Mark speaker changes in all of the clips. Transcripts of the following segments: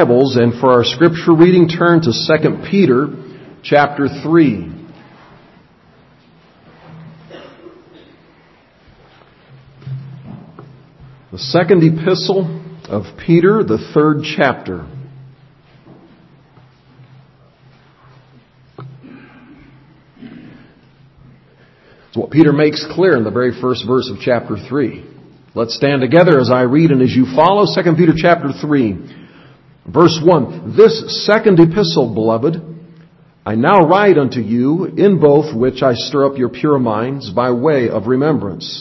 Speaker 1: Bibles, and for our scripture reading, turn to 2 Peter chapter 3. The second epistle of Peter, the third chapter. It's what Peter makes clear in the very first verse of chapter 3. Let's stand together as I read and as you follow 2 Peter chapter 3. Verse 1, This second epistle, beloved, I now write unto you, in both which I stir up your pure minds by way of remembrance,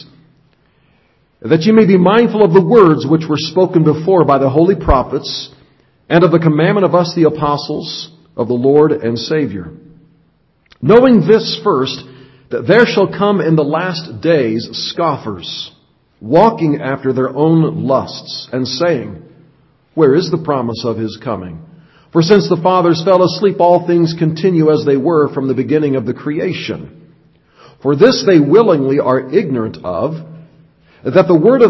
Speaker 1: that ye may be mindful of the words which were spoken before by the holy prophets, and of the commandment of us the apostles of the Lord and Savior. Knowing this first, that there shall come in the last days scoffers, walking after their own lusts, and saying, Where is the promise of his coming? For since the fathers fell asleep, all things continue as they were from the beginning of the creation. For this they willingly are ignorant of, that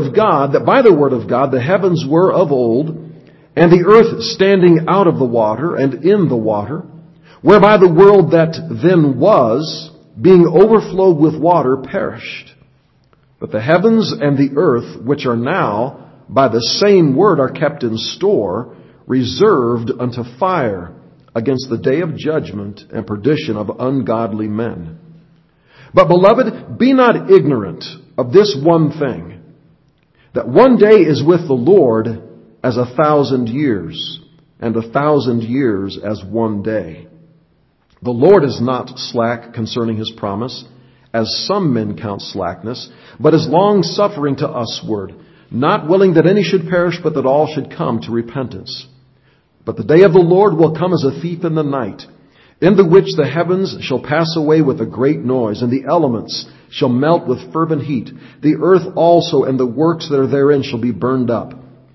Speaker 1: by the word of God the heavens were of old, and the earth standing out of the water and in the water, whereby the world that then was, being overflowed with water, perished. But the heavens and the earth, which are now, by the same word are kept in store, reserved unto fire against the day of judgment and perdition of ungodly men. But, beloved, be not ignorant of this one thing, that one day is with the Lord as 1,000 years, and 1,000 years as one day. The Lord is not slack concerning his promise, as some men count slackness, but is long-suffering to usward, not willing that any should perish, but that all should come to repentance. But the day of the Lord will come as a thief in the night, in the which the heavens shall pass away with a great noise, and the elements shall melt with fervent heat. The earth also and the works that are therein shall be burned up.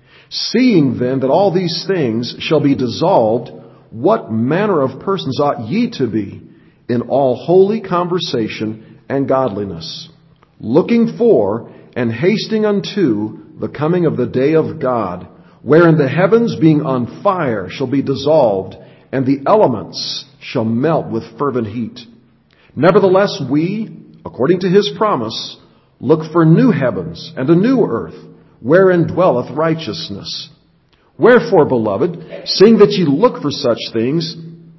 Speaker 1: Seeing then that all these things shall be dissolved, what manner of persons ought ye to be in all holy conversation and godliness, looking for and hasting unto the coming of the day of God, wherein the heavens being on fire shall be dissolved, and the elements shall melt with fervent heat. Nevertheless we, according to his promise, look for new heavens and a new earth, wherein dwelleth righteousness. Wherefore, beloved, seeing that ye look for such things,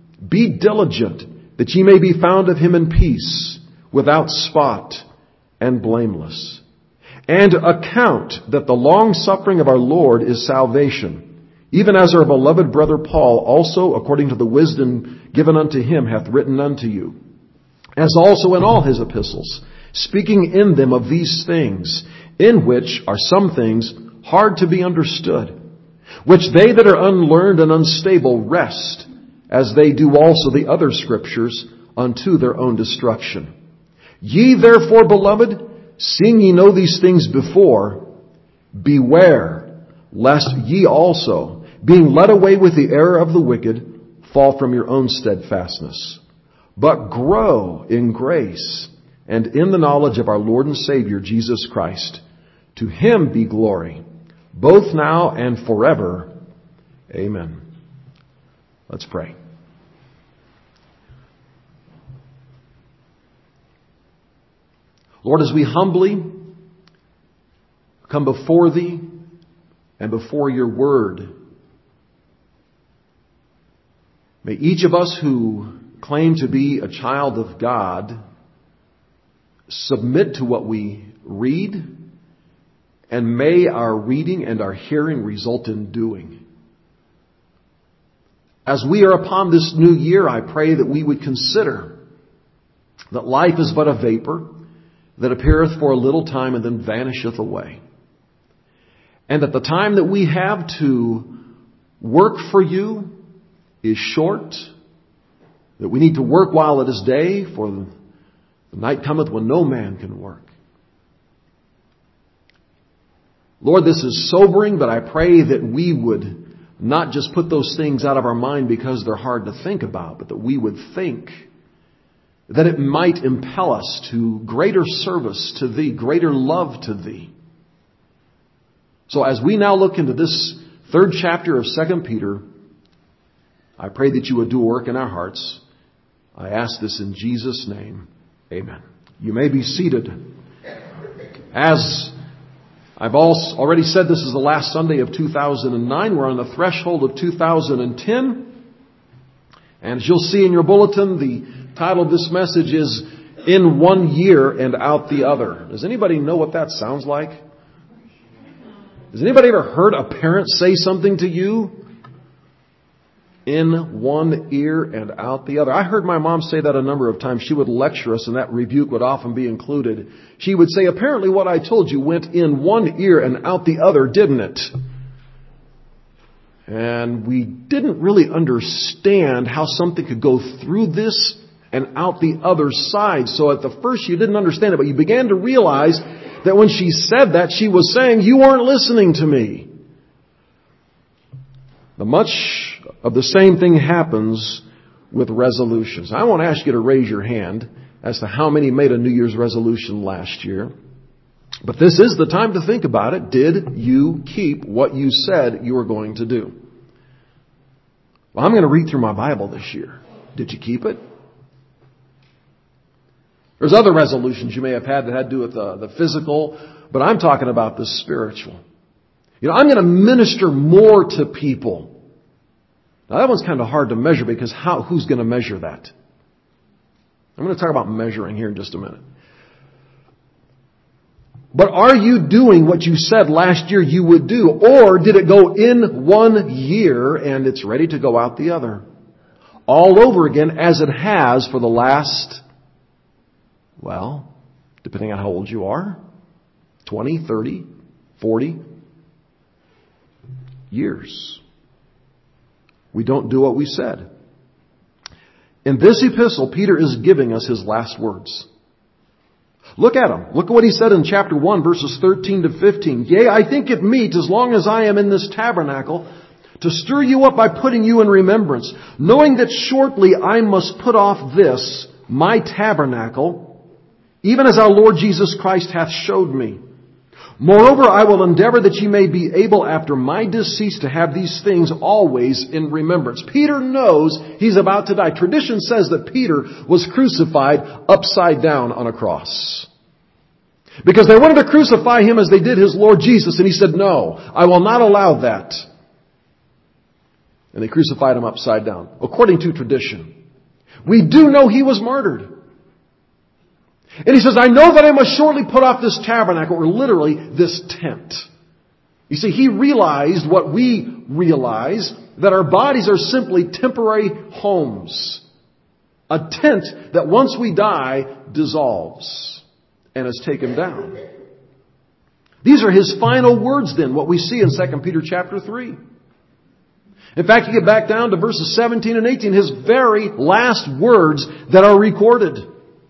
Speaker 1: be diligent that ye may be found of him in peace, without spot and blameless. And account that the long-suffering of our Lord is salvation, even as our beloved brother Paul also, according to the wisdom given unto him, hath written unto you, as also in all his epistles, speaking in them of these things, in which are some things hard to be understood, which they that are unlearned and unstable wrest, as they do also the other scriptures, unto their own destruction. Ye therefore, beloved, seeing ye know these things before, beware, lest ye also, being led away with the error of the wicked, fall from your own steadfastness. But grow in grace and in the knowledge of our Lord and Savior, Jesus Christ. To him be glory, both now and forever. Amen. Let's pray. Lord, as we humbly come before thee and before your word, may each of us who claim to be a child of God submit to what we read, and may our reading and our hearing result in doing. As we are upon this new year, I pray that we would consider that life is but a vapor that appeareth for a little time and then vanisheth away. And that the time that we have to work for you is short, that we need to work while it is day, for the night cometh when no man can work. Lord, this is sobering, but I pray that we would not just put those things out of our mind because they're hard to think about, but that we would think that it might impel us to greater service to thee, greater love to thee. So as we now look into this third chapter of 2 Peter, I pray that you would do a work in our hearts. I ask this in Jesus' name. Amen. You may be seated. As I've already said, this is the last Sunday of 2009. We're on the threshold of 2010. And as you'll see in your bulletin, the title of this message is In 1 Year and Out the Other. Does anybody know what that sounds like? Has anybody ever heard a parent say something to you? In one ear and out the other. I heard my mom say that a number of times. She would lecture us and that rebuke would often be included. She would say, apparently what I told you went in one ear and out the other, didn't it? And we didn't really understand how something could go through this and out the other side. So at the first you didn't understand it, but you began to realize that when she said that, she was saying, you weren't listening to me. But much of the same thing happens with resolutions. I won't ask you to raise your hand as to how many made a New Year's resolution last year. But this is the time to think about it. Did you keep what you said you were going to do? Well, I'm going to read through my Bible this year. Did you keep it? There's other resolutions you may have had that had to do with the physical, but I'm talking about the spiritual. I'm going to minister more to people. Now that one's kind of hard to measure because who's going to measure that? I'm going to talk about measuring here in just a minute. But are you doing what you said last year you would do? Or did it go in 1 year and it's ready to go out the other? All over again as it has for the last, well, depending on how old you are, 20, 30, 40 years. We don't do what we said. In this epistle, Peter is giving us his last words. Look at him. Look at what he said in chapter 1, verses 13 to 15. Yea, I think it meet, as long as I am in this tabernacle, to stir you up by putting you in remembrance, knowing that shortly I must put off this, my tabernacle, even as our Lord Jesus Christ hath showed me. Moreover, I will endeavor that ye may be able after my decease to have these things always in remembrance. Peter knows he's about to die. Tradition says that Peter was crucified upside down on a cross. Because they wanted to crucify him as they did his Lord Jesus. And he said, no, I will not allow that. And they crucified him upside down, according to tradition. We do know he was martyred. And he says, I know that I must shortly put off this tabernacle, or literally this tent. You see, he realized what we realize, that our bodies are simply temporary homes. A tent that once we die dissolves and is taken down. These are his final words then, what we see in 2 Peter chapter 3. In fact, you get back down to verses 17 and 18, his very last words that are recorded.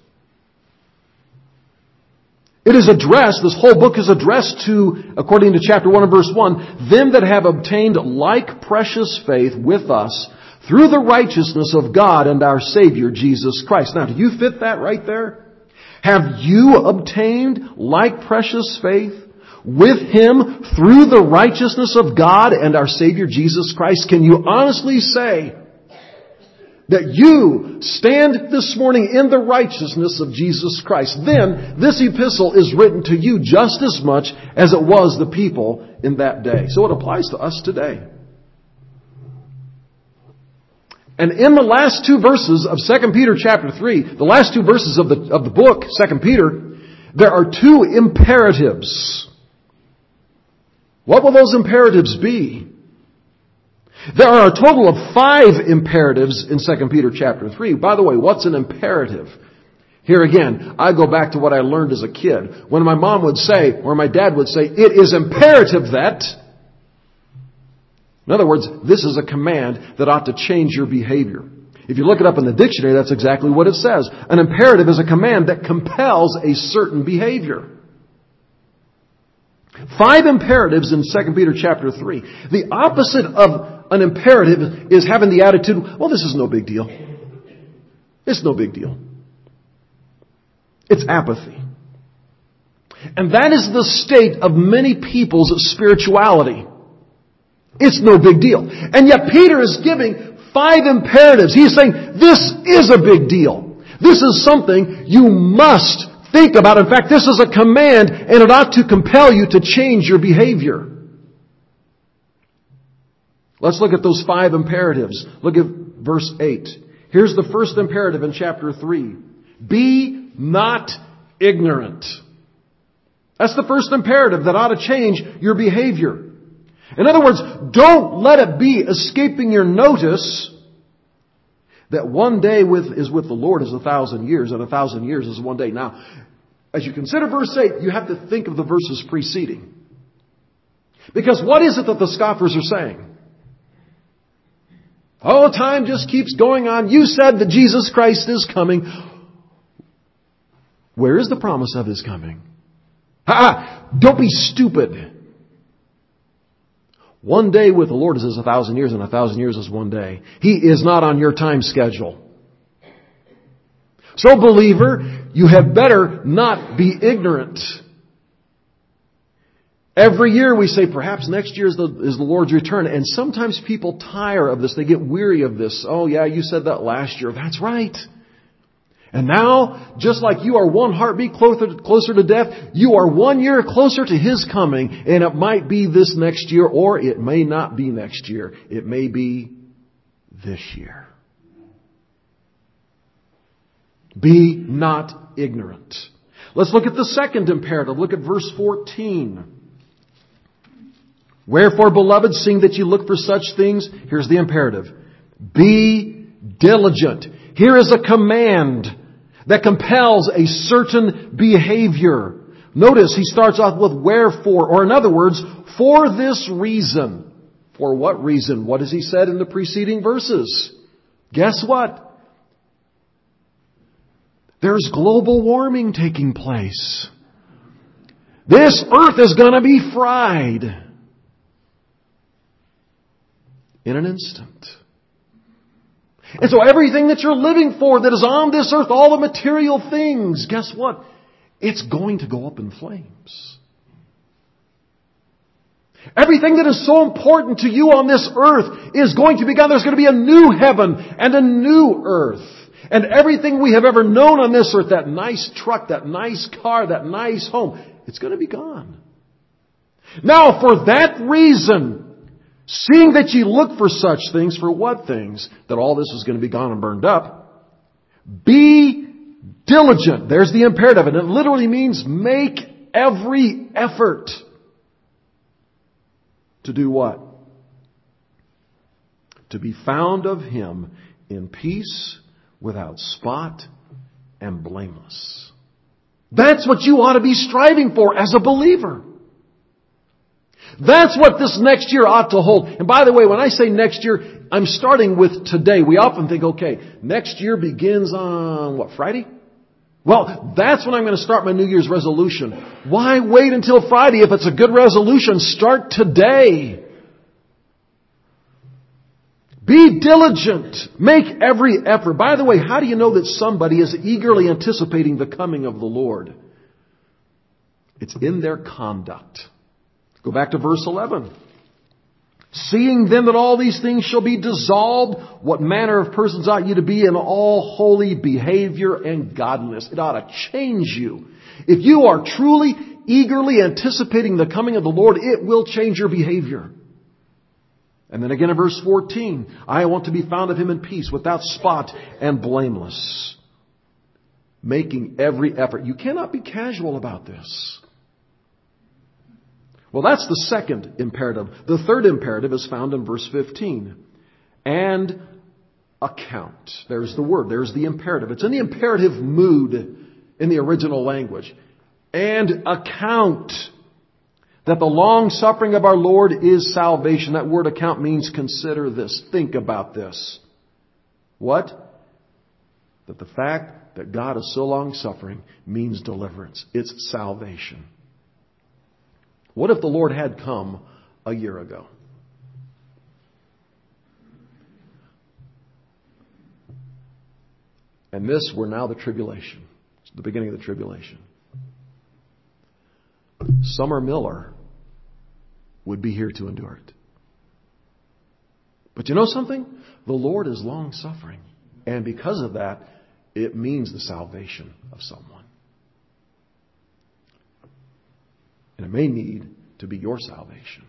Speaker 1: It is addressed, this whole book is addressed to, according to chapter 1 and verse 1, them that have obtained like precious faith with us through the righteousness of God and our Savior, Jesus Christ. Now, do you fit that right there? Have you obtained like precious faith with Him through the righteousness of God and our Savior, Jesus Christ? Can you honestly say that you stand this morning in the righteousness of Jesus Christ? Then this epistle is written to you just as much as it was the people in that day. So it applies to us today. And in the last two verses of 2 Peter chapter 3, the last two verses of the book, 2 Peter, there are two imperatives. What will those imperatives be? There are a total of 5 imperatives in 2 Peter chapter 3. By the way, what's an imperative? Here again, I go back to what I learned as a kid. When my mom would say, or my dad would say, it is imperative that. In other words, this is a command that ought to change your behavior. If you look it up in the dictionary, that's exactly what it says. An imperative is a command that compels a certain behavior. 5 imperatives in 2 Peter chapter 3. The opposite of an imperative is having the attitude, well, this is no big deal. It's no big deal. It's apathy. And that is the state of many people's spirituality. It's no big deal. And yet Peter is giving 5 imperatives. He's saying this is a big deal. This is something you must think about. In fact, this is a command, and it ought to compel you to change your behavior. Let's look at those 5 imperatives. Look at verse 8. Here's the first imperative in chapter 3. Be not ignorant. That's the first imperative that ought to change your behavior. In other words, don't let it be escaping your notice that one day is with the Lord is 1,000 years, and 1,000 years is one day. Now, as you consider verse 8, you have to think of the verses preceding. Because what is it that the scoffers are saying? Oh, time just keeps going on. You said that Jesus Christ is coming. Where is the promise of His coming? Don't be stupid. One day with the Lord is as 1,000 years, and 1,000 years is one day. He is not on your time schedule. So, believer, you had better not be ignorant. Every year we say, perhaps next year is the Lord's return. And sometimes people tire of this. They get weary of this. Oh yeah, you said that last year. That's right. And now, just like you are one heartbeat closer to death, you are 1 year closer to His coming. And it might be this next year, or it may not be next year. It may be this year. Be not ignorant. Let's look at the second imperative. Look at verse 14. Wherefore, beloved, seeing that you look for such things, here's the imperative. Be diligent. Here is a command that compels a certain behavior. Notice he starts off with wherefore, or in other words, for this reason. For what reason? What has he said in the preceding verses? Guess what? There's global warming taking place. This earth is going to be fried in an instant. And so everything that you're living for that is on this earth, all the material things, guess what? It's going to go up in flames. Everything that is so important to you on this earth is going to be gone. There's going to be a new heaven and a new earth. And everything we have ever known on this earth, that nice truck, that nice car, that nice home, it's going to be gone. Now, for that reason, seeing that ye look for such things, for what things? That all this is going to be gone and burned up. Be diligent. There's the imperative. And it literally means make every effort. To do what? To be found of Him in peace, without spot, and blameless. That's what you ought to be striving for as a believer. That's what this next year ought to hold. And by the way, when I say next year, I'm starting with today. We often think, okay, next year begins on, what, Friday? Well, that's when I'm going to start my New Year's resolution. Why wait until Friday if it's a good resolution? Start today. Be diligent. Make every effort. By the way, how do you know that somebody is eagerly anticipating the coming of the Lord? It's in their conduct. Go back to verse 11. Seeing then that all these things shall be dissolved, what manner of persons ought you to be in all holy behavior and godliness? It ought to change you. If you are truly, eagerly anticipating the coming of the Lord, it will change your behavior. And then again in verse 14, I want to be found of Him in peace, without spot and blameless. Making every effort. You cannot be casual about this. Well, that's the second imperative. The third imperative is found in verse 15. And account. There's the word. There's the imperative. It's in the imperative mood in the original language. And account that the long suffering of our Lord is salvation. That word account means consider this. Think about this. What? That the fact that God is so long suffering means deliverance. It's salvation. What if the Lord had come a year ago? And this were now the tribulation. It's the beginning of the tribulation. Summer Miller would be here to endure it. But you know something? The Lord is long-suffering. And because of that, it means the salvation of someone. And it may need to be your salvation.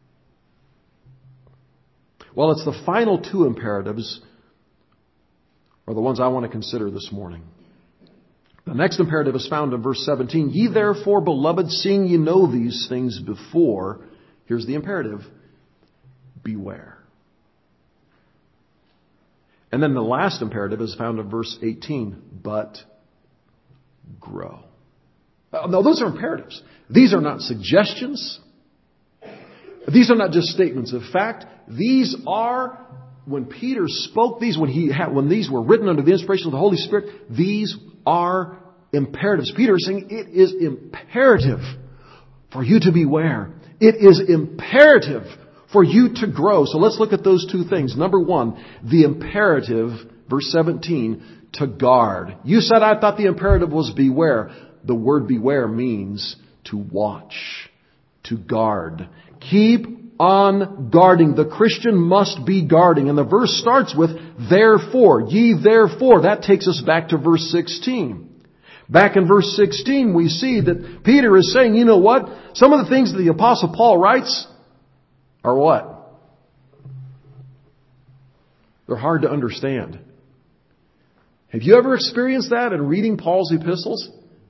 Speaker 1: Well, it's the final two imperatives are the ones I want to consider this morning. The next imperative is found in verse 17. Ye therefore, beloved, seeing ye know these things before, here's the imperative, beware. And then the last imperative is found in verse 18, but grow. No, those are imperatives. These are not suggestions. These are not just statements of fact. These are, when Peter spoke these, when these were written under the inspiration of the Holy Spirit, these are imperatives. Peter is saying it is imperative for you to beware. It is imperative for you to grow. So let's look at those two things. Number one, the imperative, verse 17, to guard. You said I thought the imperative was beware. The word beware means to watch, to guard. Keep on guarding. The Christian must be guarding. And the verse starts with, therefore, ye therefore. That takes us back to verse 16. Back in verse 16, we see that Peter is saying, you know what? Some of the things that the Apostle Paul writes are what? They're hard to understand. Have you ever experienced that in reading Paul's epistles?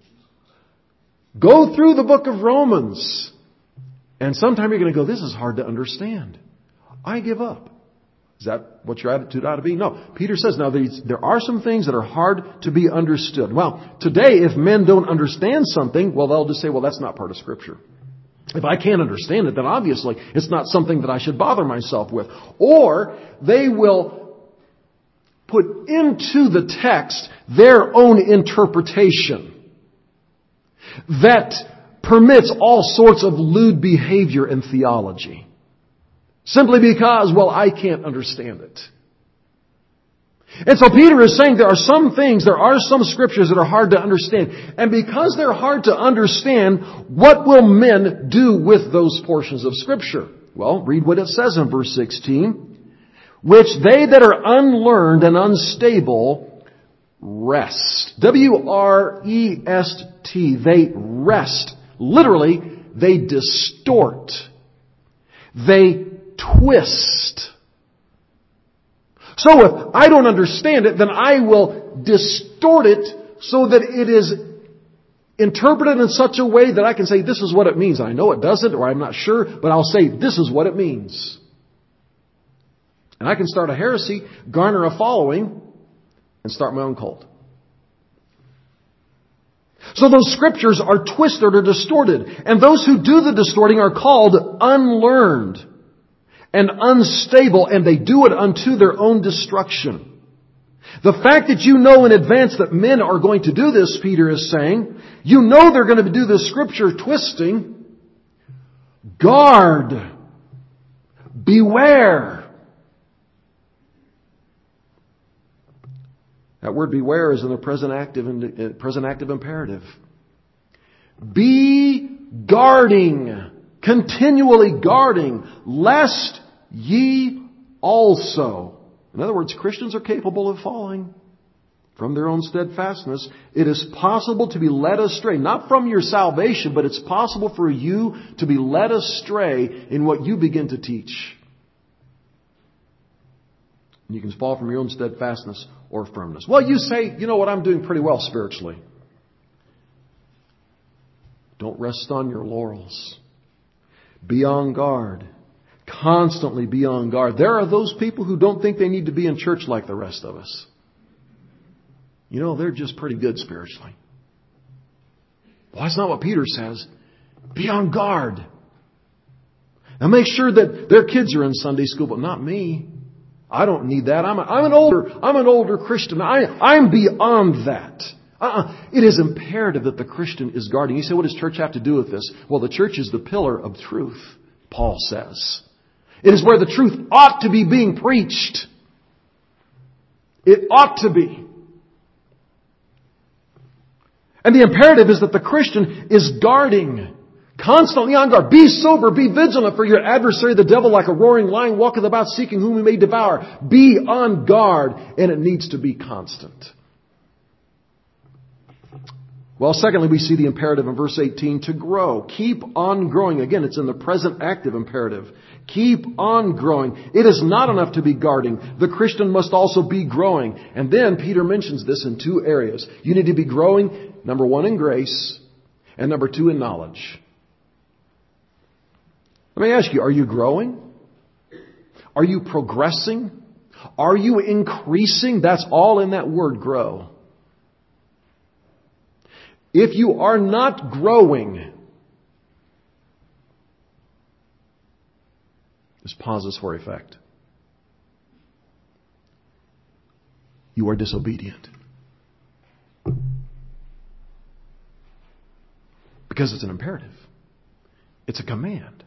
Speaker 1: Go through the book of Romans. And sometime you're going to go, this is hard to understand. I give up. Is that what your attitude ought to be? No. Peter says, now there are some things that are hard to be understood. Well, today, if men don't understand something, well, they'll just say, well, that's not part of Scripture. If I can't understand it, then obviously it's not something that I should bother myself with. Or they will put into the text their own interpretation that permits all sorts of lewd behavior in theology. Simply because, well, I can't understand it. And so Peter is saying there are some scriptures that are hard to understand. And because they're hard to understand, what will men do with those portions of Scripture? Well, read what it says in verse 16. Which they that are unlearned and unstable wrest. W-R-E-S-T. They wrest. Literally, they distort. They twist. So if I don't understand it, then I will distort it so that it is interpreted in such a way that I can say this is what it means. I know it doesn't, or I'm not sure, but I'll say this is what it means. And I can start a heresy, garner a following, and start my own cult. So those scriptures are twisted or distorted. And those who do the distorting are called unlearned and unstable, and they do it unto their own destruction. The fact that you know in advance that men are going to do this, Peter is saying, you know they're going to do this scripture twisting. Guard. Beware. That word beware is in the present active imperative. Be guarding, continually guarding, lest ye also. In other words, Christians are capable of falling from their own steadfastness. It is possible to be led astray, not from your salvation, but it's possible for you to be led astray in what you begin to teach. You can fall from your own steadfastness or firmness. Well, you say, you know what, I'm doing pretty well spiritually. Don't rest on your laurels. Be on guard. Constantly be on guard. There are those people who don't think they need to be in church like the rest of us. You know, they're just pretty good spiritually. Well, that's not what Peter says. Be on guard. Now make sure that their kids are in Sunday school, but not me. I don't need that. I'm an older Christian. I'm beyond that. It is imperative that the Christian is guarding. You say, what does church have to do with this? Well, the church is the pillar of truth, Paul says. It is where the truth ought to be being preached. It ought to be. And the imperative is that the Christian is guarding. Constantly on guard. Be sober, be vigilant, for your adversary, the devil, like a roaring lion, walketh about seeking whom he may devour. Be on guard, and it needs to be constant. Well, secondly, we see the imperative in verse 18 to grow. Keep on growing. Again, it's in the present active imperative. Keep on growing. It is not enough to be guarding. The Christian must also be growing. And then Peter mentions this in two areas. You need to be growing, number one, in grace, and number two, in knowledge. Let me ask you, are you growing? Are you progressing? Are you increasing? That's all in that word, grow. If you are not growing, just pauses for effect. You are disobedient. Because it's an imperative. It's a command.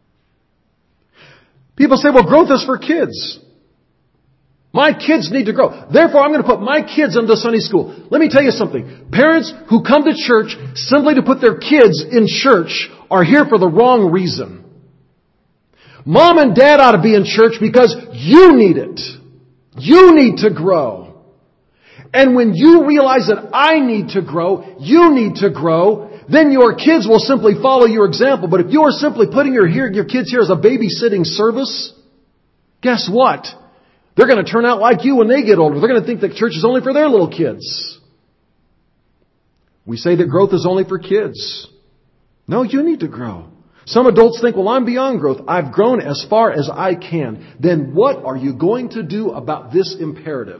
Speaker 1: People say, well, growth is for kids. My kids need to grow. Therefore, I'm going to put my kids into Sunday school. Let me tell you something. Parents who come to church simply to put their kids in church are here for the wrong reason. Mom and dad ought to be in church because you need it. You need to grow. And when you realize that I need to grow, you need to grow, then your kids will simply follow your example. But if you are simply putting your kids here as a babysitting service, guess what? They're going to turn out like you when they get older. They're going to think that church is only for their little kids. We say that growth is only for kids. No, you need to grow. Some adults think, well, I'm beyond growth. I've grown as far as I can. Then what are you going to do about this imperative?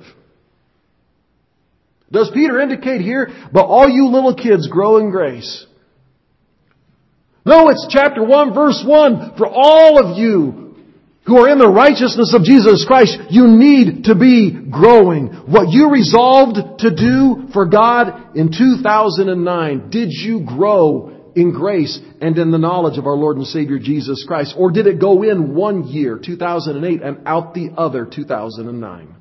Speaker 1: Does Peter indicate here, but all you little kids grow in grace? No, it's chapter 1, verse 1. For all of you who are in the righteousness of Jesus Christ, you need to be growing. What you resolved to do for God in 2009, did you grow in grace and in the knowledge of our Lord and Savior Jesus Christ? Or did it go in one year, 2008, and out the other, 2009?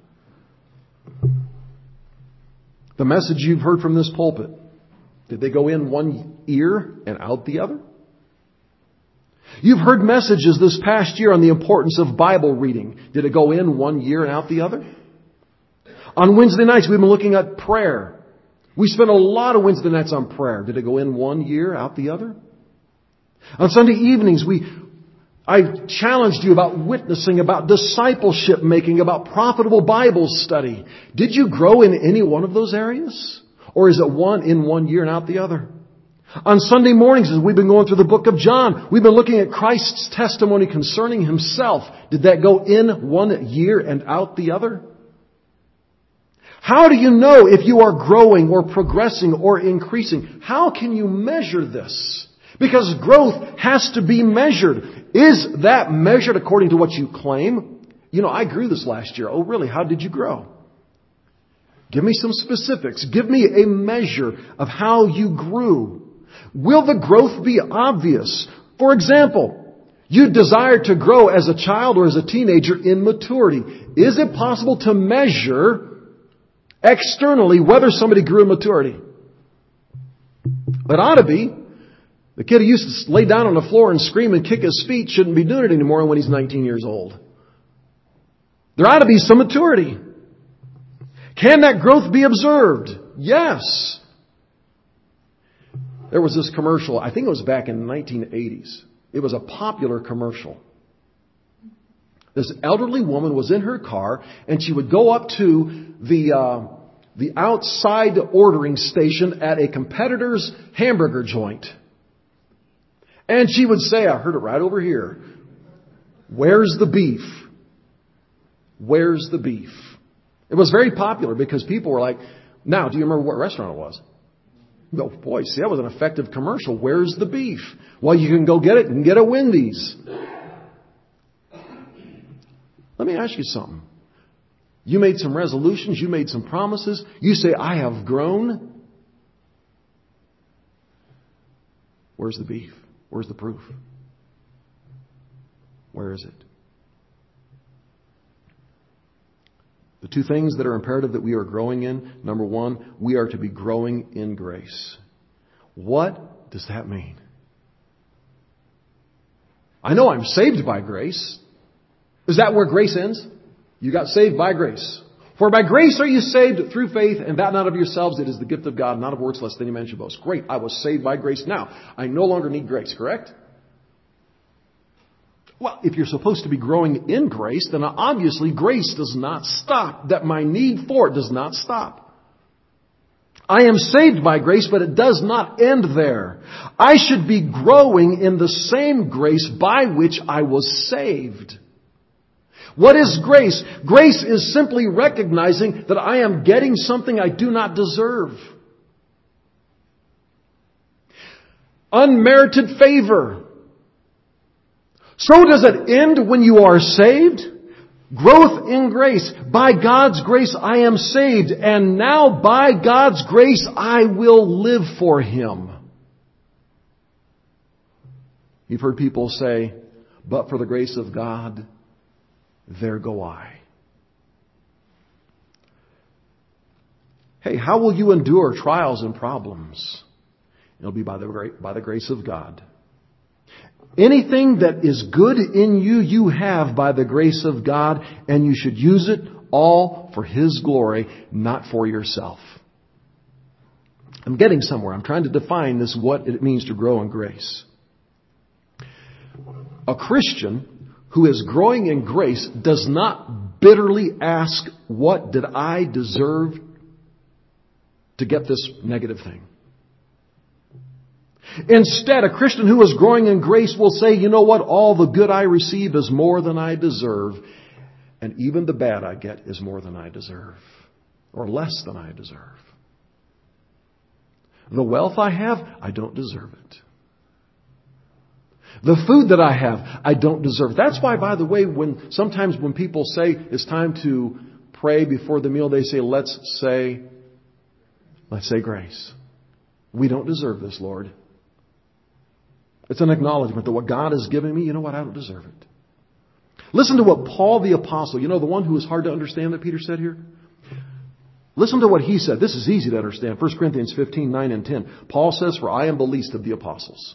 Speaker 1: The message you've heard from this pulpit, did they go in one ear and out the other? You've heard messages this past year on the importance of Bible reading. Did it go in one ear and out the other? On Wednesday nights, we've been looking at prayer. We spent a lot of Wednesday nights on prayer. Did it go in one ear, out the other? On Sunday evenings, I challenged you about witnessing, about discipleship making, about profitable Bible study. Did you grow in any one of those areas? Or is it one in one year and out the other? On Sunday mornings, as we've been going through the book of John, we've been looking at Christ's testimony concerning Himself. Did that go in one year and out the other? How do you know if you are growing or progressing or increasing? How can you measure this? Because growth has to be measured. Is that measured according to what you claim? You know, I grew this last year. Oh, really? How did you grow? Give me some specifics. Give me a measure of how you grew. Will the growth be obvious? For example, you desire to grow as a child or as a teenager in maturity. Is it possible to measure externally whether somebody grew in maturity? It ought to be. The kid who used to lay down on the floor and scream and kick his feet shouldn't be doing it anymore when he's 19 years old. There ought to be some maturity. Can that growth be observed? Yes. There was this commercial, I think it was back in the 1980s. It was a popular commercial. This elderly woman was in her car and she would go up to the outside ordering station at a competitor's hamburger joint. And she would say, I heard it right over here, "Where's the beef? Where's the beef?" It was very popular because people were like, now, do you remember what restaurant it was? Oh, boy, see, that was an effective commercial. Where's the beef? Well, you can go get it and get a Wendy's. Let me ask you something. You made some resolutions. You made some promises. You say, I have grown. Where's the beef? Where's the proof? Where is it? The two things that are imperative that we are growing in. Number one, we are to be growing in grace. What does that mean? I know I'm saved by grace. Is that where grace ends? You got saved by grace. For by grace are you saved through faith, and that not of yourselves. It is the gift of God, not of works, lest any man should boast. Great, I was saved by grace. Now, I no longer need grace, correct? Well, if you're supposed to be growing in grace, then obviously grace does not stop. That my need for it does not stop. I am saved by grace, but it does not end there. I should be growing in the same grace by which I was saved. What is grace? Grace is simply recognizing that I am getting something I do not deserve. Unmerited favor. So does it end when you are saved? Growth in grace. By God's grace I am saved, and now by God's grace I will live for Him. You've heard people say, but for the grace of God, there go I. Hey, how will you endure trials and problems? It'll be by the grace of God. Anything that is good in you, you have by the grace of God, and you should use it all for His glory, not for yourself. I'm getting somewhere. I'm trying to define this, what it means to grow in grace. A Christian who is growing in grace does not bitterly ask, what did I deserve to get this negative thing? Instead, a Christian who is growing in grace will say, you know what? All the good I receive is more than I deserve. And even the bad I get is more than I deserve. Or less than I deserve. The wealth I have, I don't deserve it. The food that I have, I don't deserve. That's why, by the way, sometimes when people say it's time to pray before the meal, they say, let's say grace. We don't deserve this, Lord. It's an acknowledgement that what God has given me, you know what, I don't deserve it. Listen to what Paul the Apostle, you know the one who is hard to understand that Peter said here? Listen to what he said. This is easy to understand. 1 Corinthians 15, 9 and 10. Paul says, for I am the least of the apostles,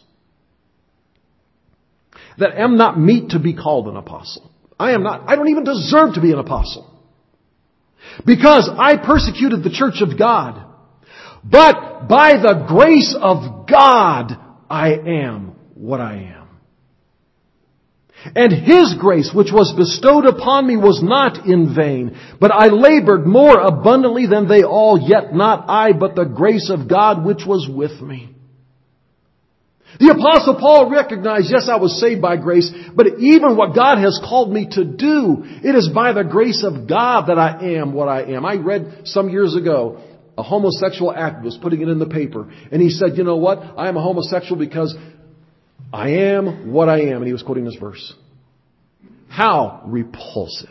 Speaker 1: that am not meet to be called an apostle. I don't even deserve to be an apostle. Because I persecuted the church of God. But by the grace of God, I am what I am. And His grace, which was bestowed upon me, was not in vain. But I labored more abundantly than they all, yet not I, but the grace of God which was with me. The Apostle Paul recognized, yes, I was saved by grace, but even what God has called me to do, it is by the grace of God that I am what I am. I read some years ago, a homosexual activist putting it in the paper, and he said, you know what? I am a homosexual because I am what I am. And he was quoting this verse. How repulsive.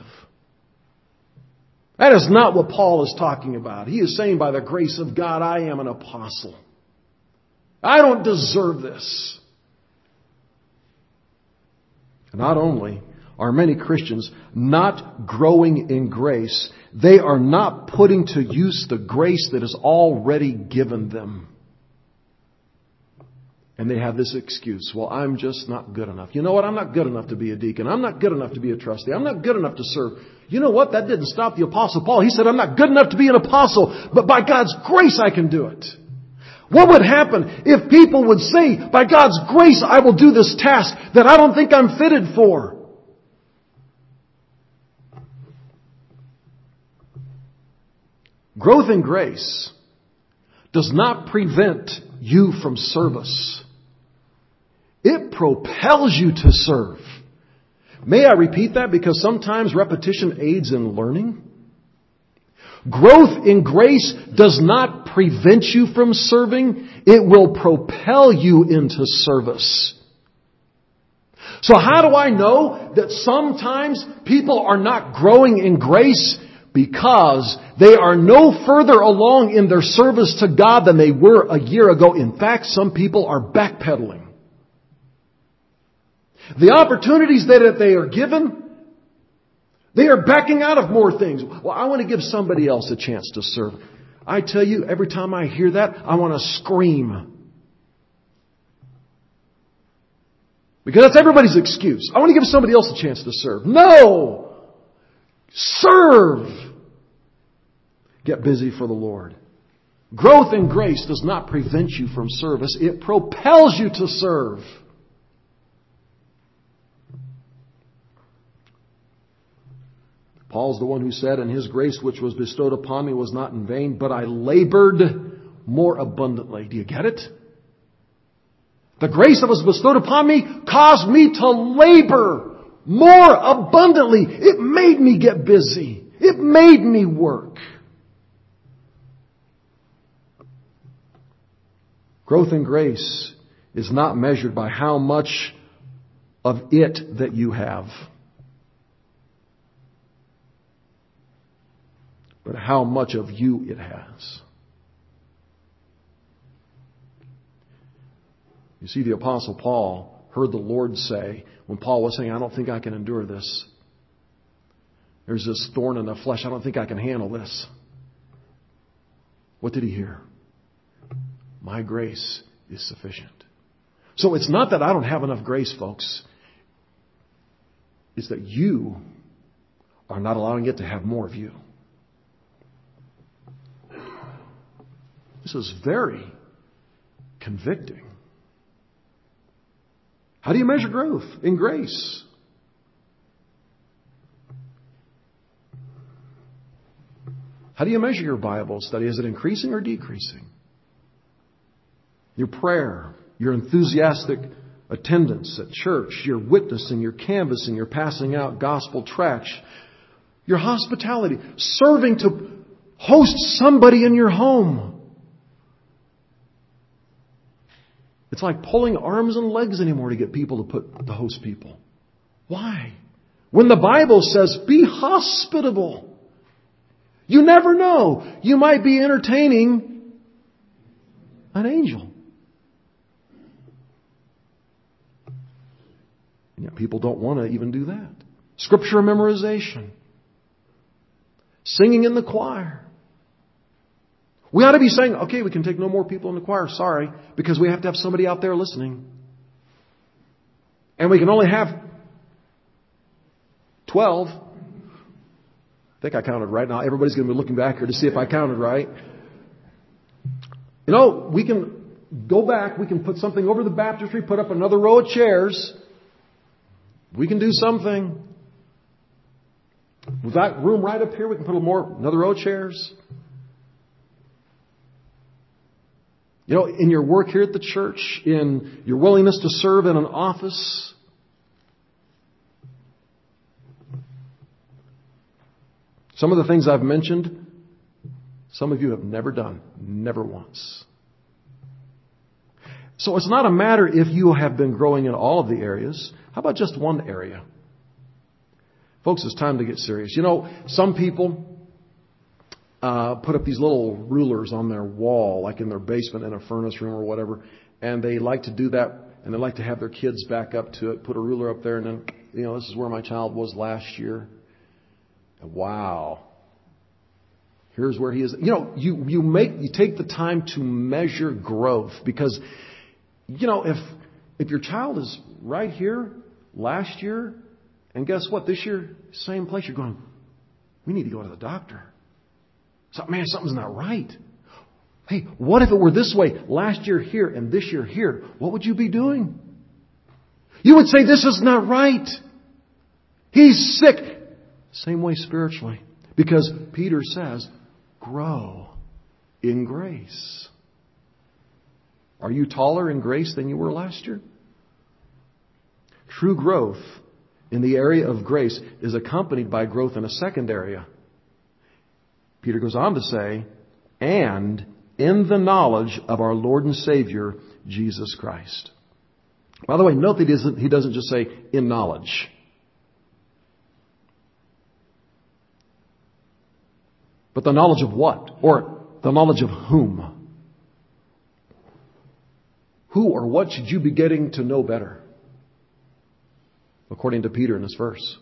Speaker 1: That is not what Paul is talking about. He is saying by the grace of God, I am an apostle. I don't deserve this. Not only are many Christians not growing in grace, they are not putting to use the grace that is already given them. And they have this excuse, well, I'm just not good enough. You know what? I'm not good enough to be a deacon. I'm not good enough to be a trustee. I'm not good enough to serve. You know what? That didn't stop the Apostle Paul. He said, I'm not good enough to be an apostle, but by God's grace I can do it. What would happen if people would say, by God's grace I will do this task that I don't think I'm fitted for? Growth in grace does not prevent you from service. It propels you to serve. May I repeat that? Because sometimes repetition aids in learning. Growth in grace does not prevent you from serving. It will propel you into service. So how do I know that sometimes people are not growing in grace? Because they are no further along in their service to God than they were a year ago. In fact, some people are backpedaling. The opportunities that they are given, they are backing out of more things. Well, I want to give somebody else a chance to serve. I tell you, every time I hear that, I want to scream. Because that's everybody's excuse. I want to give somebody else a chance to serve. No! Serve! Get busy for the Lord. Growth in grace does not prevent you from service. It propels you to serve. Paul's the one who said, "And His grace which was bestowed upon me was not in vain, but I labored more abundantly." Do you get it? The grace that was bestowed upon me caused me to labor more abundantly. It made me get busy. It made me work. Growth in grace is not measured by how much of it that you have, but how much of you it has. You see, the Apostle Paul heard the Lord say, when Paul was saying, "I don't think I can endure this. There's this thorn in the flesh. I don't think I can handle this." What did he hear? "My grace is sufficient." So it's not that I don't have enough grace, folks. It's that you are not allowing it to have more of you. This is very convicting. How do you measure growth in grace? How do you measure your Bible study? Is it increasing or decreasing? Your prayer, your enthusiastic attendance at church, your witnessing, your canvassing, your passing out gospel tracts, your hospitality, serving to host somebody in your home. It's like pulling arms and legs anymore to get people to host people. Why? When the Bible says, be hospitable. You never know. You might be entertaining an angel. And yet people don't want to even do that. Scripture memorization. Singing in the choir. We ought to be saying, okay, we can take no more people in the choir, sorry, because we have to have somebody out there listening. And we can only have 12. I think I counted right now. Everybody's going to be looking back here to see if I counted right. You know, we can go back, we can put something over the baptistry, put up another row of chairs. We can do something. We've got room right up here. We can put another row of chairs. You know, in your work here at the church, in your willingness to serve in an office, some of the things I've mentioned, some of you have never done, never once. So it's not a matter if you have been growing in all of the areas. How about just one area? Folks, it's time to get serious. You know, some people put up these little rulers on their wall, like in their basement in a furnace room or whatever, and they like to do that, and they like to have their kids back up to it, put a ruler up there, and then, you know, this is where my child was last year. And wow. Here's where he is. You know, you take the time to measure growth, because, you know, if your child is right here last year, and guess what? This year, same place, you're going, we need to go to the doctor. So, man, something's not right. Hey, what if it were this way? Last year here and this year here. What would you be doing? You would say, this is not right. He's sick. Same way spiritually. Because Peter says, grow in grace. Are you taller in grace than you were last year? True growth in the area of grace is accompanied by growth in a second area. Peter goes on to say, and in the knowledge of our Lord and Savior, Jesus Christ. By the way, note that he doesn't just say in knowledge. But the knowledge of what? Or the knowledge of whom? Who or what should you be getting to know better? According to Peter in this verse.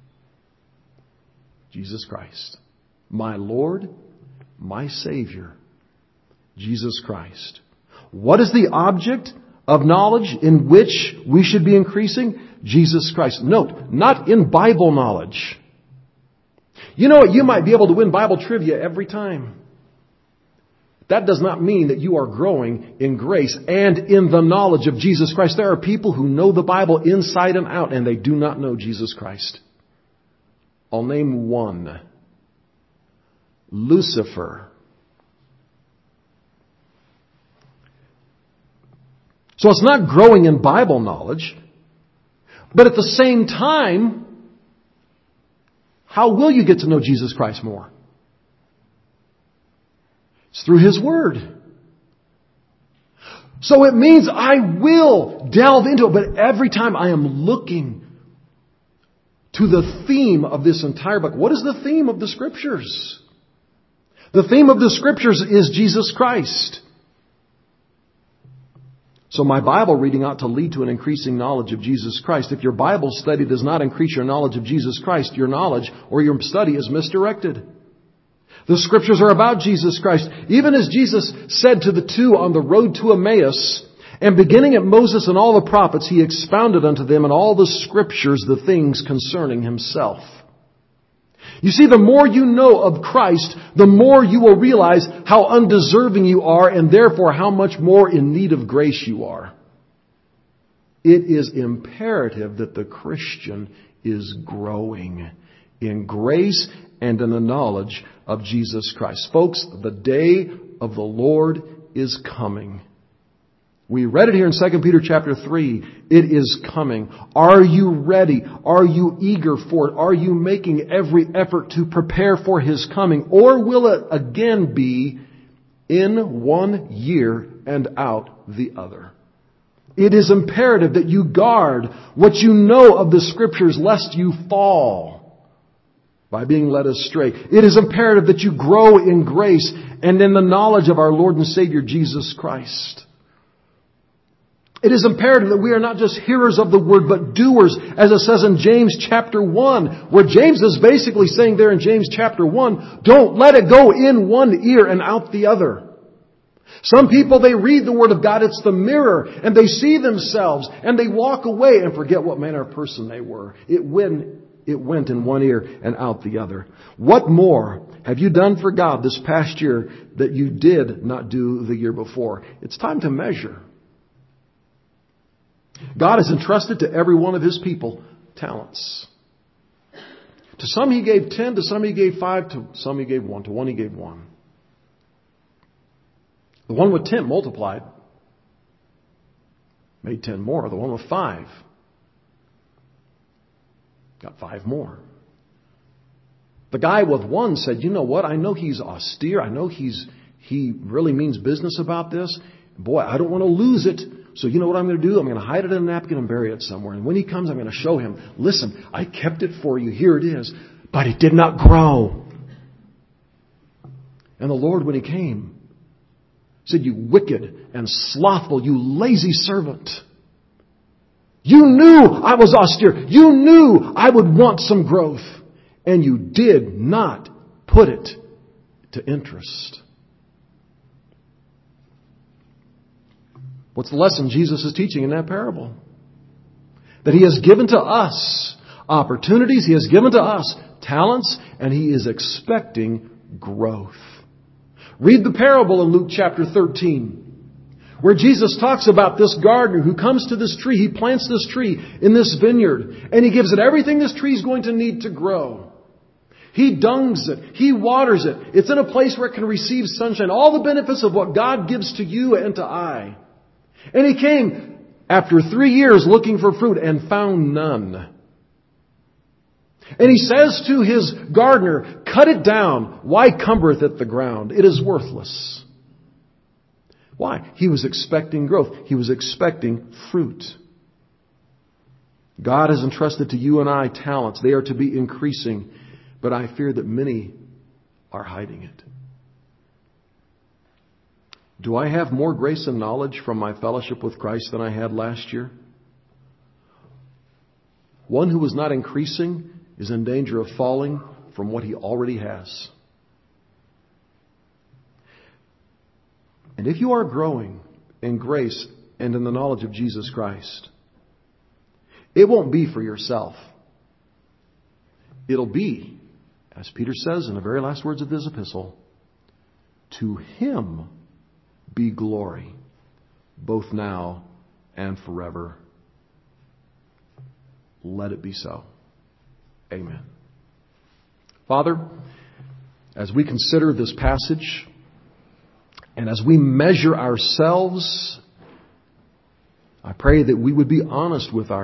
Speaker 1: Jesus Christ. My Lord, my Savior, Jesus Christ. What is the object of knowledge in which we should be increasing? Jesus Christ. Note, not in Bible knowledge. You know what? You might be able to win Bible trivia every time. That does not mean that you are growing in grace and in the knowledge of Jesus Christ. There are people who know the Bible inside and out, and they do not know Jesus Christ. I'll name one. Lucifer. So it's not growing in Bible knowledge, but at the same time, how will you get to know Jesus Christ more? It's through His Word. So it means I will delve into it, but every time I am looking to the theme of this entire book. What is the theme of the Scriptures? The theme of the Scriptures is Jesus Christ. So my Bible reading ought to lead to an increasing knowledge of Jesus Christ. If your Bible study does not increase your knowledge of Jesus Christ, your knowledge or your study is misdirected. The Scriptures are about Jesus Christ. Even as Jesus said to the two on the road to Emmaus, and beginning at Moses and all the prophets, He expounded unto them in all the Scriptures the things concerning Himself. You see, the more you know of Christ, the more you will realize how undeserving you are and therefore how much more in need of grace you are. It is imperative that the Christian is growing in grace and in the knowledge of Jesus Christ. Folks, the day of the Lord is coming. We read it here in 2 Peter chapter 3. It is coming. Are you ready? Are you eager for it? Are you making every effort to prepare for His coming? Or will it again be in one year and out the other? It is imperative that you guard what you know of the Scriptures lest you fall by being led astray. It is imperative that you grow in grace and in the knowledge of our Lord and Savior Jesus Christ. It is imperative that we are not just hearers of the Word, but doers, as it says in James chapter 1, where James is basically saying there in James chapter 1, don't let it go in one ear and out the other. Some people, they read the Word of God, it's the mirror, and they see themselves, and they walk away and forget what manner of person they were. It went in one ear and out the other. What more have you done for God this past year that you did not do the year before? It's time to measure. God has entrusted to every one of His people talents. To some He gave 10, to some He gave 5, to some He gave 1, to one He gave 1. The one with 10 multiplied, made 10 more. The one with 5 got 5 more. The guy with 1 said, you know what, I know he's austere, I know he really means business about this. Boy, I don't want to lose it. So you know what I'm going to do? I'm going to hide it in a napkin and bury it somewhere. And when he comes, I'm going to show him, listen, I kept it for you. Here it is. But it did not grow. And the Lord, when He came, said, you wicked and slothful, you lazy servant. You knew I was austere. You knew I would want some growth. And you did not put it to interest. What's the lesson Jesus is teaching in that parable? That He has given to us opportunities, He has given to us talents, and He is expecting growth. Read the parable in Luke chapter 13, where Jesus talks about this gardener who comes to this tree. He plants this tree in this vineyard, and He gives it everything this tree is going to need to grow. He dungs it. He waters it. It's in a place where it can receive sunshine. All the benefits of what God gives to you and to I. And He came after 3 years looking for fruit and found none. And He says to His gardener, cut it down. Why cumbereth it the ground? It is worthless. Why? He was expecting growth. He was expecting fruit. God has entrusted to you and I talents. They are to be increasing. But I fear that many are hiding it. Do I have more grace and knowledge from my fellowship with Christ than I had last year? One who is not increasing is in danger of falling from what he already has. And if you are growing in grace and in the knowledge of Jesus Christ. It won't be for yourself. It'll be, as Peter says in the very last words of this epistle, to Him be glory, both now and forever. Let it be so. Amen. Father, as we consider this passage, and as we measure ourselves, I pray that we would be honest with